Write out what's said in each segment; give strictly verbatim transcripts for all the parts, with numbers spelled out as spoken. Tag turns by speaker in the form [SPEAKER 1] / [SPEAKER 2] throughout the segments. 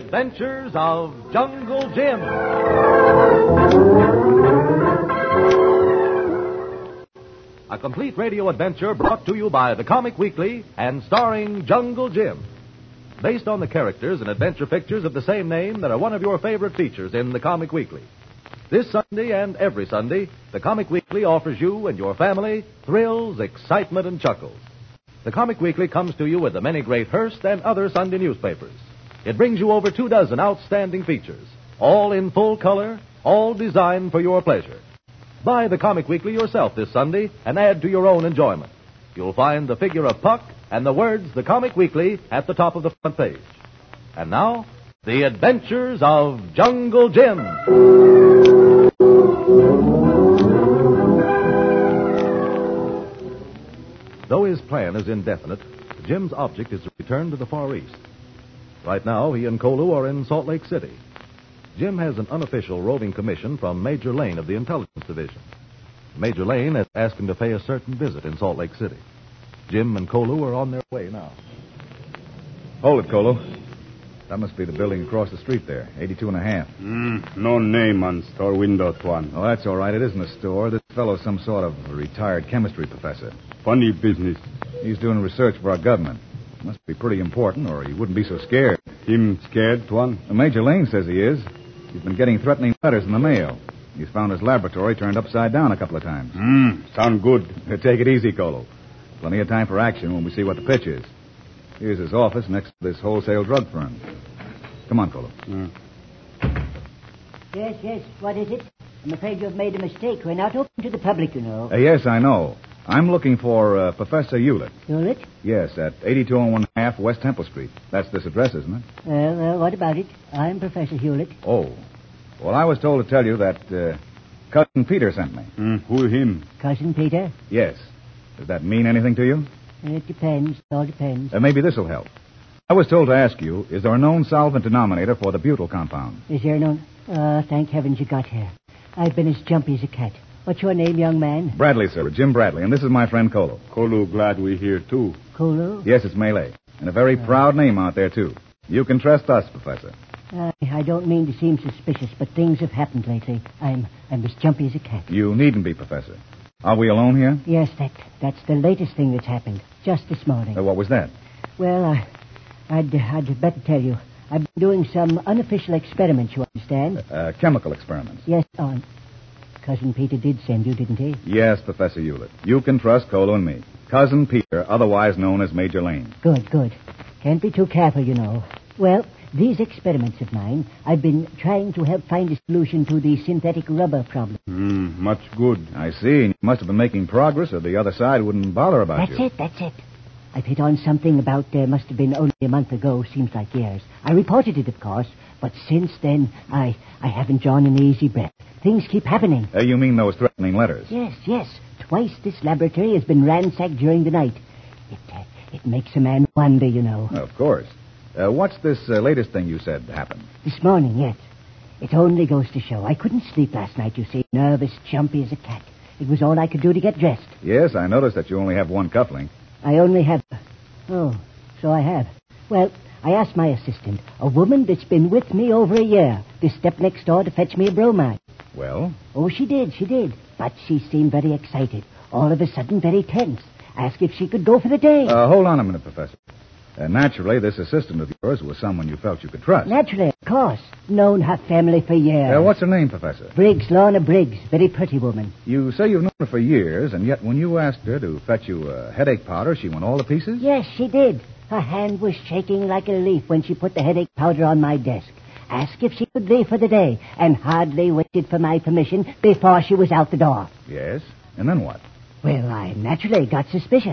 [SPEAKER 1] adventures of Jungle Jim. A complete radio adventure brought to you by the Comic Weekly and starring Jungle Jim. Based on the characters and adventure pictures of the same name that are one of your favorite features in the Comic Weekly. This Sunday and every Sunday, the Comic Weekly offers you and your family thrills, excitement, and chuckles. The Comic Weekly comes to you with the many great Hearst and other Sunday newspapers. It brings you over two dozen outstanding features, all in full color, all designed for your pleasure. Buy the Comic Weekly yourself this Sunday and add to your own enjoyment. You'll find the figure of Puck and the words The Comic Weekly at the top of the front page. And now, The Adventures of Jungle Jim. Though his plan is indefinite, Jim's object is to return to the Far East. Right now, he and Kolu are in Salt Lake City. Jim has an unofficial roving commission from Major Lane of the Intelligence Division. Major Lane has asked him to pay a certain visit in Salt Lake City. Jim and Kolu are on their way now.
[SPEAKER 2] Hold it, Kolu. That must be the building across the street there, eighty-two and a half.
[SPEAKER 3] Mm, no name on store window, Tuan.
[SPEAKER 2] Oh, that's all right. It isn't a store. This fellow's some sort of retired chemistry professor.
[SPEAKER 3] Funny business.
[SPEAKER 2] He's doing research for our government. Must be pretty important, or he wouldn't be so scared.
[SPEAKER 3] Him scared, Tuan?
[SPEAKER 2] Major Lane says he is. He's been getting threatening letters in the mail. He's found his laboratory turned upside down a couple of times.
[SPEAKER 3] Hmm, sound good.
[SPEAKER 2] Take it easy, Kolu. Plenty of time for action when we see what the pitch is. Here's his office next to this wholesale drug firm. Come on, Kolu.
[SPEAKER 3] Mm.
[SPEAKER 4] Yes, yes. What is it? I'm afraid you've made a mistake. We're not open to the public, you know.
[SPEAKER 2] Uh, yes, I know. I'm looking for uh, Professor Hewlett.
[SPEAKER 4] Hewlett?
[SPEAKER 2] Yes, at eighty-two and one half West Temple Street. That's this address, isn't it?
[SPEAKER 4] Well, well, what about it? I'm Professor Hewlett.
[SPEAKER 2] Oh. Well, I was told to tell you that uh, Cousin Peter sent me.
[SPEAKER 3] Mm, who him?
[SPEAKER 4] Cousin Peter?
[SPEAKER 2] Yes. Does that mean anything to you?
[SPEAKER 4] It depends. It all depends.
[SPEAKER 2] Uh, maybe this will help. I was told to ask you, is there a known solvent denominator for the butyl compound?
[SPEAKER 4] Is there no... Uh, thank heavens you got here. I've been as jumpy as a cat. What's your name, young man?
[SPEAKER 2] Bradley, sir. Jim Bradley. And this is my friend Kolu.
[SPEAKER 3] Kolu glad we're here, too.
[SPEAKER 4] Kolu?
[SPEAKER 2] Yes, it's Malay. And a very uh, proud name out there, too. You can trust us, Professor.
[SPEAKER 4] Uh, I don't mean to seem suspicious, but things have happened lately. I'm I'm as jumpy as a cat.
[SPEAKER 2] You needn't be, Professor. Are we alone here?
[SPEAKER 4] Yes, that that's the latest thing that's happened. Just this morning.
[SPEAKER 2] Uh, what was that?
[SPEAKER 4] Well, uh, I'd, I'd better tell you. I've been doing some unofficial experiments, you understand?
[SPEAKER 2] Uh, chemical experiments?
[SPEAKER 4] Yes, on... Cousin Peter did send you, didn't he?
[SPEAKER 2] Yes, Professor Hewlett. You can trust Kolu and me. Cousin Peter, otherwise known as Major Lane.
[SPEAKER 4] Good, good. Can't be too careful, you know. Well, these experiments of mine, I've been trying to help find a solution to the synthetic rubber problem.
[SPEAKER 3] Mm, much good.
[SPEAKER 2] I see. You must have been making progress, or the other side wouldn't bother about
[SPEAKER 4] that's
[SPEAKER 2] you.
[SPEAKER 4] That's it, that's it. I've hit on something about, uh, must have been only a month ago, seems like years. I reported it, of course, but since then, I, I haven't drawn an easy breath. Things keep happening.
[SPEAKER 2] Uh, you mean those threatening letters?
[SPEAKER 4] Yes, yes. Twice this laboratory has been ransacked during the night. It, uh, it makes a man wonder, you know.
[SPEAKER 2] Of course. Uh, what's this uh, latest thing you said happened?
[SPEAKER 4] This morning, yes. It only goes to show. I couldn't sleep last night, you see. Nervous, jumpy as a cat. It was all I could do to get dressed.
[SPEAKER 2] Yes, I noticed that you only have one cufflink.
[SPEAKER 4] I only have... Oh, so I have. Well, I asked my assistant, a woman that's been with me over a year, to step next door to fetch me a bromide.
[SPEAKER 2] Well?
[SPEAKER 4] Oh, she did, she did. But she seemed very excited. All of a sudden, very tense. Asked if she could go for the day.
[SPEAKER 2] Uh, hold on a minute, Professor. Uh, naturally, this assistant of yours was someone you felt you could trust.
[SPEAKER 4] Naturally, of course. Known her family for years.
[SPEAKER 2] Uh, what's her name, Professor?
[SPEAKER 4] Briggs, Lorna Briggs. Very pretty woman.
[SPEAKER 2] You say you've known her for years, and yet when you asked her to fetch you a headache powder, she went all to pieces?
[SPEAKER 4] Yes, she did. Her hand was shaking like a leaf when she put the headache powder on my desk. Asked if she could leave for the day, and hardly waited for my permission before she was out the door.
[SPEAKER 2] Yes? And then what?
[SPEAKER 4] Well, I naturally got suspicious.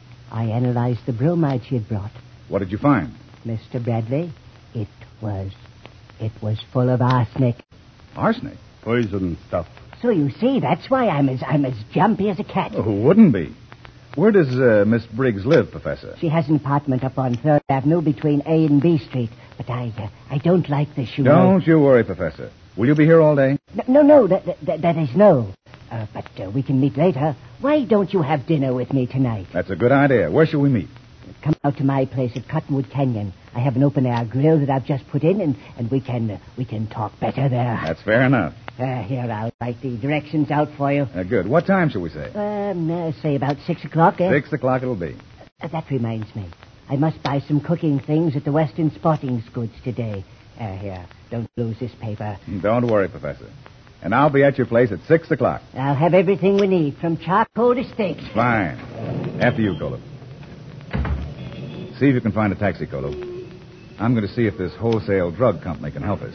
[SPEAKER 4] I analyzed the bromide she had brought.
[SPEAKER 2] What did you find?
[SPEAKER 4] Mister Bradley, it was... it was full of arsenic.
[SPEAKER 2] Arsenic?
[SPEAKER 3] Poison stuff.
[SPEAKER 4] So you see, that's why I'm as I'm as jumpy as a cat.
[SPEAKER 2] Oh, who wouldn't be? Where does uh, Miss Briggs live, Professor?
[SPEAKER 4] She has an apartment up on third Avenue between A and B Street. But I uh, I don't like this, you know.
[SPEAKER 2] Don't you worry, Professor. Will you be here all day?
[SPEAKER 4] No, no, no that, that, that is no. Uh, but uh, we can meet later. Why don't you have dinner with me tonight?
[SPEAKER 2] That's a good idea. Where shall we meet?
[SPEAKER 4] Come out to my place at Cottonwood Canyon. I have an open-air grill that I've just put in, and, and we can uh, we can talk better there.
[SPEAKER 2] That's fair enough.
[SPEAKER 4] Uh, here, I'll write the directions out for you.
[SPEAKER 2] Uh, good. What time shall we say?
[SPEAKER 4] Um, uh, say about six o'clock, eh?
[SPEAKER 2] Six o'clock it'll be.
[SPEAKER 4] Uh, that reminds me. I must buy some cooking things at the Western Sporting Goods today. Uh, here, don't lose this paper.
[SPEAKER 2] Don't worry, Professor. And I'll be at your place at six o'clock.
[SPEAKER 4] I'll have everything we need, from charcoal to steaks.
[SPEAKER 2] Fine. After you, Kolo. See if you can find a taxi, Kolo. I'm going to see if this wholesale drug company can help us.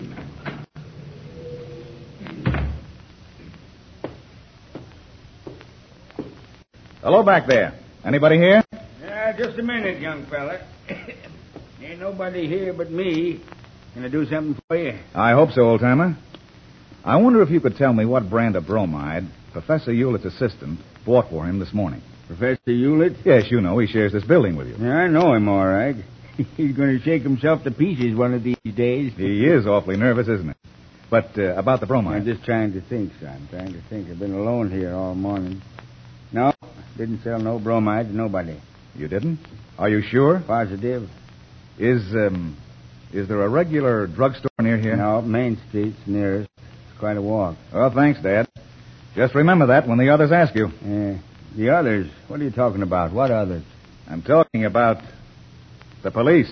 [SPEAKER 2] Hello back there. Anybody here?
[SPEAKER 5] Yeah, just a minute, young fella. Ain't nobody here but me. Can I do something for you?
[SPEAKER 2] I hope so, old-timer. I wonder if you could tell me what brand of bromide Professor Hewlett's assistant bought for him this morning.
[SPEAKER 5] Professor Hewlett?
[SPEAKER 2] Yes, you know, he shares this building with you.
[SPEAKER 5] Yeah, I know him, all right. He's going to shake himself to pieces one of these days.
[SPEAKER 2] He is awfully nervous, isn't he? But uh, about the bromide.
[SPEAKER 5] I'm just trying to think, son. Trying to think. I've been alone here all morning. No, didn't sell no bromide to nobody.
[SPEAKER 2] You didn't? Are you sure?
[SPEAKER 5] Positive.
[SPEAKER 2] Is, um, is there a regular drugstore near here?
[SPEAKER 5] No, Main Street's nearest. It's quite a walk.
[SPEAKER 2] Well, thanks, Dad. Just remember that when the others ask you.
[SPEAKER 5] Yeah. The others? What are you talking about? What others?
[SPEAKER 2] I'm talking about the police.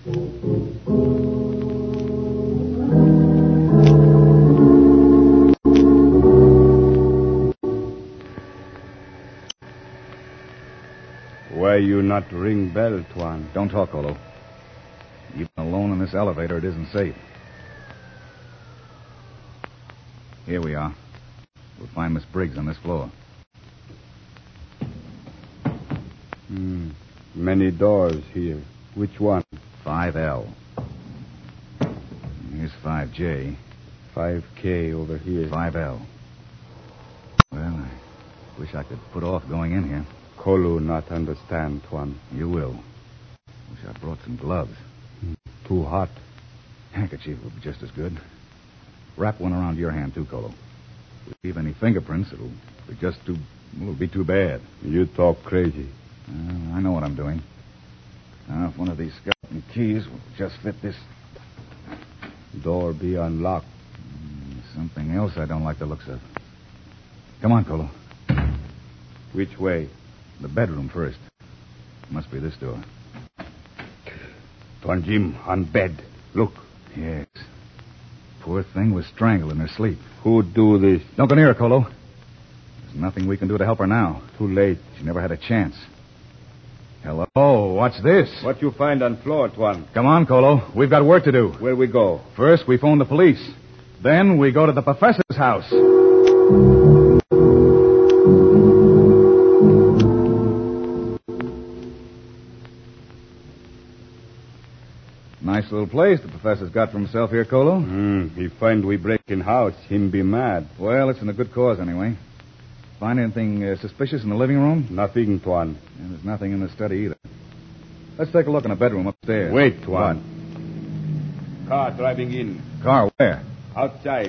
[SPEAKER 3] Why you not ring bell, Tuan?
[SPEAKER 2] Don't talk, Kolo. Even alone in this elevator, it isn't safe. Here we are. We'll find Miss Briggs on this floor.
[SPEAKER 3] Hmm. Many doors here. Which one?
[SPEAKER 2] five L. Here's five J.
[SPEAKER 3] five K over here.
[SPEAKER 2] five L. Well, I wish I could put off going in here.
[SPEAKER 3] Kolu not understand, Tuan.
[SPEAKER 2] You will. Wish I brought some gloves.
[SPEAKER 3] Too hot.
[SPEAKER 2] Handkerchief would be just as good. Wrap one around your hand, too, Kolo. If we leave any fingerprints, it'll be just too... Well, it'll be too bad.
[SPEAKER 3] You talk crazy.
[SPEAKER 2] Uh, I know what I'm doing. Now, if one of these skeleton keys will just fit this...
[SPEAKER 3] Door be unlocked.
[SPEAKER 2] Mm, something else I don't like the looks of. Come on, Kolo.
[SPEAKER 3] Which way?
[SPEAKER 2] The bedroom first. Must be this door.
[SPEAKER 3] Tuan Jim, on bed. Look.
[SPEAKER 2] Yes. Poor thing was strangled in her sleep.
[SPEAKER 3] Who do this?
[SPEAKER 2] Don't go near her, Kolo. There's nothing we can do to help her now.
[SPEAKER 3] Too late.
[SPEAKER 2] She never had a chance. Hello, what's this?
[SPEAKER 3] What you find on floor, Tuan?
[SPEAKER 2] Come on, Kolo. We've got work to do.
[SPEAKER 3] Where we go?
[SPEAKER 2] First, we phone the police. Then we go to the professor's house. Nice little place the professor's got for himself here, Kolo.
[SPEAKER 3] Hmm. He find we break in house. Him be mad.
[SPEAKER 2] Well, it's in a good cause, anyway. Find anything uh, suspicious in the living room?
[SPEAKER 3] Nothing, Tuan.
[SPEAKER 2] And there's nothing in the study either. Let's take a look in the bedroom upstairs.
[SPEAKER 3] Wait, Tuan. Car driving in.
[SPEAKER 2] Car where?
[SPEAKER 3] Outside.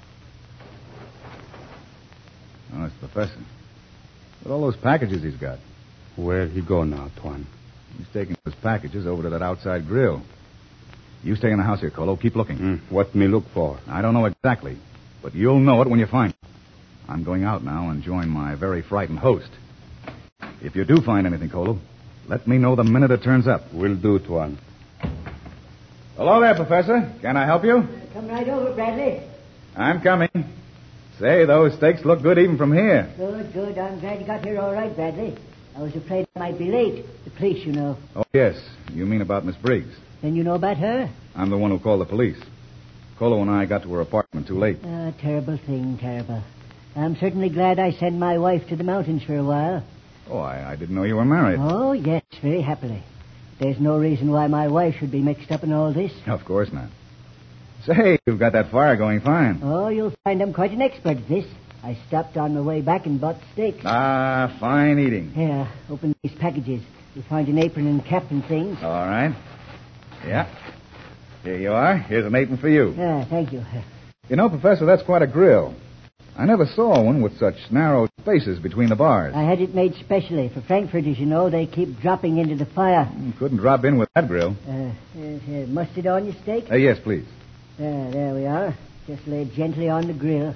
[SPEAKER 2] Oh, it's the professor. Look at all those packages he's got.
[SPEAKER 3] Where he go now, Tuan?
[SPEAKER 2] He's taking those packages over to that outside grill. You stay in the house here, Kolo. Keep looking.
[SPEAKER 3] Hmm. What me look for?
[SPEAKER 2] I don't know exactly, but you'll know it when you find it. I'm going out now and join my very frightened host. If you do find anything, Kolo, let me know the minute it turns up.
[SPEAKER 3] Will do, Tuan.
[SPEAKER 2] Hello there, Professor. Can I help you?
[SPEAKER 4] Come right over, Bradley.
[SPEAKER 2] I'm coming. Say, those steaks look good even from here.
[SPEAKER 4] Good, good. I'm glad you got here all right, Bradley. I was afraid I might be late. The police, you know.
[SPEAKER 2] Oh, yes. You mean about Miss Briggs.
[SPEAKER 4] Then you know about her?
[SPEAKER 2] I'm the one who called the police. Kolo and I got to her apartment too late.
[SPEAKER 4] Ah, terrible thing, terrible. I'm certainly glad I sent my wife to the mountains for a while.
[SPEAKER 2] Oh, I, I didn't know you were married.
[SPEAKER 4] Oh, yes, very happily. There's no reason why my wife should be mixed up in all this.
[SPEAKER 2] Of course not. Say, you've got that fire going fine.
[SPEAKER 4] Oh, you'll find I'm quite an expert at this. I stopped on my way back and bought steaks.
[SPEAKER 2] Ah, fine eating.
[SPEAKER 4] Here, open these packages. You'll find an apron and cap and things.
[SPEAKER 2] All right. Yeah. Here you are. Here's an apron for you.
[SPEAKER 4] Ah, thank you.
[SPEAKER 2] You know, Professor, that's quite a grill. I never saw one with such narrow spaces between the bars.
[SPEAKER 4] I had it made specially for Frankfurters, you know. They keep dropping into the fire.
[SPEAKER 2] You couldn't drop in with that grill.
[SPEAKER 4] Uh, uh, uh, mustard on your steak?
[SPEAKER 2] Uh, yes, please.
[SPEAKER 4] There, there we are. Just lay it gently on the grill.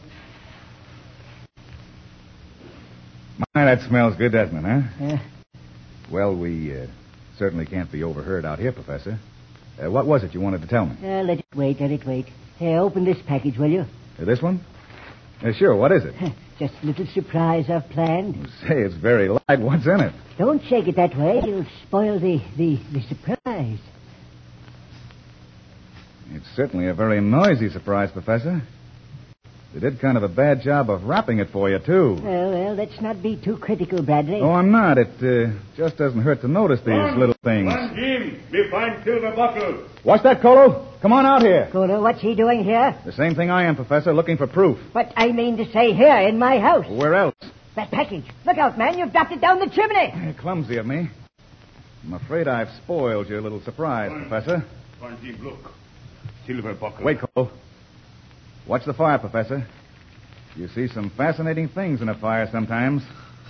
[SPEAKER 2] My, that smells good, doesn't it, huh?
[SPEAKER 4] Uh,
[SPEAKER 2] Well, we uh, certainly can't be overheard out here, Professor. Uh, what was it you wanted to tell me?
[SPEAKER 4] uh, let it wait, let it wait. Hey, open this package, will you?
[SPEAKER 2] Uh, this one? Uh, sure, what is it?
[SPEAKER 4] Just a little surprise I've planned.
[SPEAKER 2] Say, it's very light. What's in it?
[SPEAKER 4] Don't shake it that way. You'll spoil the, the, the surprise.
[SPEAKER 2] It's certainly a very noisy surprise, Professor. They did kind of a bad job of wrapping it for you, too.
[SPEAKER 4] Well, well, let's not be too critical, Bradley.
[SPEAKER 2] Oh, I'm not. It uh, just doesn't hurt to notice these
[SPEAKER 3] One,
[SPEAKER 2] little things.
[SPEAKER 3] One, Jim. We find silver buckle.
[SPEAKER 2] What's that, Colo? Come on out here.
[SPEAKER 4] Colo, what's he doing here?
[SPEAKER 2] The same thing I am, Professor, looking for proof.
[SPEAKER 4] What I mean to say here, in my house.
[SPEAKER 2] Where else?
[SPEAKER 4] That package. Look out, man. You've dropped it down the chimney.
[SPEAKER 2] Eh, Clumsy of me. I'm afraid I've spoiled your little surprise,
[SPEAKER 3] One.
[SPEAKER 2] Professor.
[SPEAKER 3] One, Jim, look. Silver buckle.
[SPEAKER 2] Wait, Colo. Watch the fire, Professor. You see some fascinating things in a fire sometimes.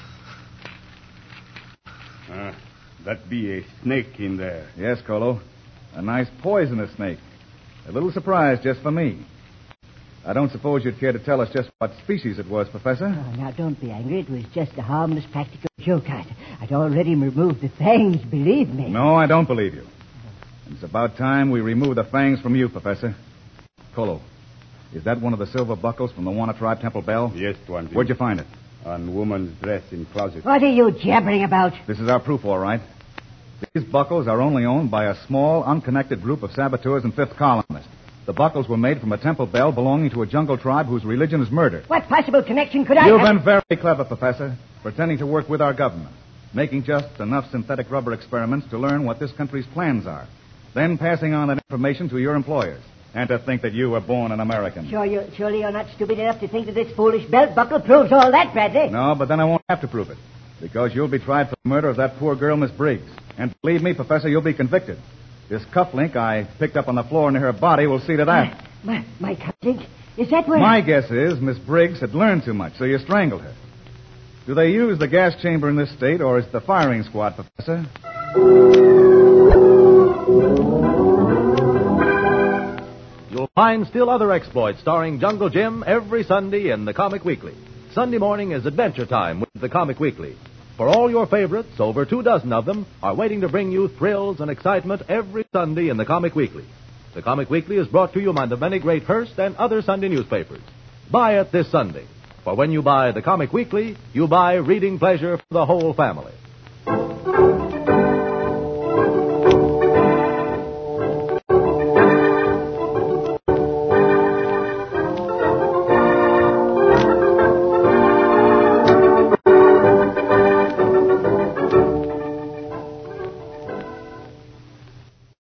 [SPEAKER 3] Ah, that be a snake in there.
[SPEAKER 2] Yes, Colo. A nice poisonous snake. A little surprise just for me. I don't suppose you'd care to tell us just what species it was, Professor?
[SPEAKER 4] Oh, now, don't be angry. It was just a harmless practical joke. I'd, I'd already removed the fangs, believe me.
[SPEAKER 2] No, I don't believe you. It's about time we remove the fangs from you, Professor. Colo, is that one of the silver buckles from the Wana Tribe Temple Bell?
[SPEAKER 3] Yes, Tuan Jim.
[SPEAKER 2] Where'd you find it?
[SPEAKER 3] On woman's dress in closet.
[SPEAKER 4] What are you jabbering about?
[SPEAKER 2] This is our proof, all right. These buckles are only owned by a small, unconnected group of saboteurs and fifth columnists. The buckles were made from a temple bell belonging to a jungle tribe whose religion is murder.
[SPEAKER 4] What possible connection could I
[SPEAKER 2] You've
[SPEAKER 4] have?
[SPEAKER 2] been very clever, Professor, pretending to work with our government, making just enough synthetic rubber experiments to learn what this country's plans are, then passing on that information to your employers, and to think that you were born an American.
[SPEAKER 4] Sure you, surely you're not stupid enough to think that this foolish belt buckle proves all that, Bradley.
[SPEAKER 2] No, but then I won't have to prove it, because you'll be tried for the murder of that poor girl, Miss Briggs. And believe me, Professor, you'll be convicted. This cufflink I picked up on the floor near her body will see to that.
[SPEAKER 4] My, my cufflink? Is that where...
[SPEAKER 2] My guess is Miss Briggs had learned too much, so you strangled her. Do they use the gas chamber in this state, or is it the firing squad, Professor?
[SPEAKER 1] You'll find still other exploits starring Jungle Jim every Sunday in the Comic Weekly. Sunday morning is Adventure Time with the Comic Weekly. For all your favorites, over two dozen of them are waiting to bring you thrills and excitement every Sunday in the Comic Weekly. The Comic Weekly is brought to you by the many great Hearst and other Sunday newspapers. Buy it this Sunday. For when you buy the Comic Weekly, you buy reading pleasure for the whole family.